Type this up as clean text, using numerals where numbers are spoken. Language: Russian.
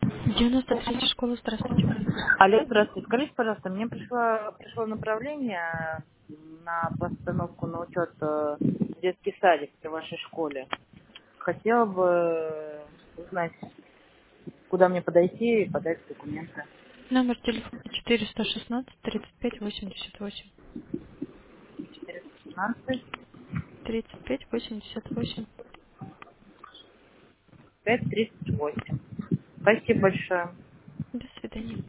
93-я школа, здравствуйте. Алло, здравствуйте. Скажите, пожалуйста, мне пришло направление на постановку на учет в детский садик при вашей школе. Хотела бы узнать, куда мне подойти и подать документы. Номер телефона 416 35 88. 416 35 88. 538. Спасибо большое. До свидания.